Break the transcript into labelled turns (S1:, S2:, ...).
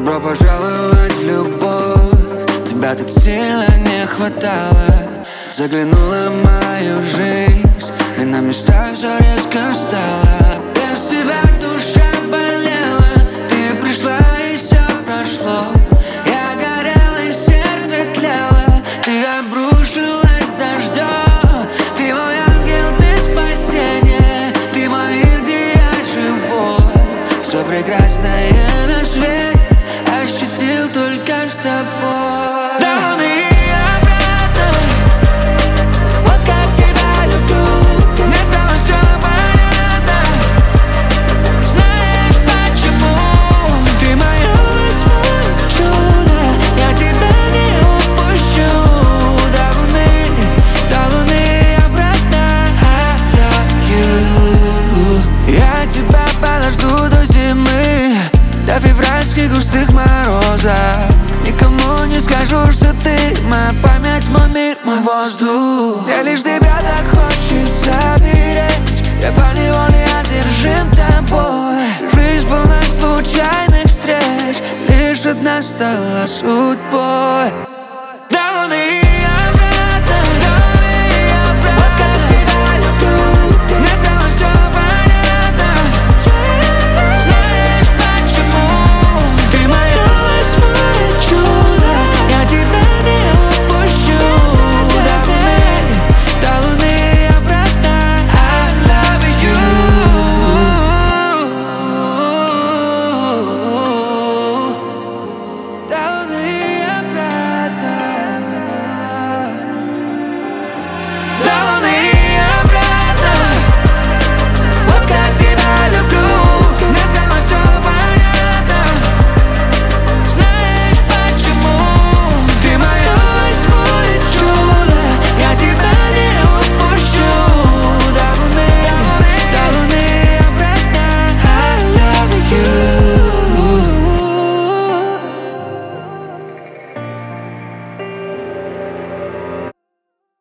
S1: Добро пожаловать в любовь. Тебя так сильно не хватало. Заглянула в мою жизнь, и на места все резко встало. Без тебя душа болела, ты пришла и все прошло. Я горела и сердце тлело, ты обрушилась дождем. Ты мой ангел, ты спасение, ты мой мир, где я живой. Все прекрасное на свете ощутил только с тобой. До луны и обратно, вот как тебя люблю. Мне стало все понятно, знаешь почему? Ты мое восьмое чудо, я тебя не упущу. До луны и обратно, I love you. Я тебя подожду до зимы, до февральских густых морозов. Никому не скажу, что ты моя память, мой мир, мой воздух. Мне лишь тебя так хочется беречь, я поневоле одержим тобой. Жизнь полна случайных встреч, лишь одна стала судьбой.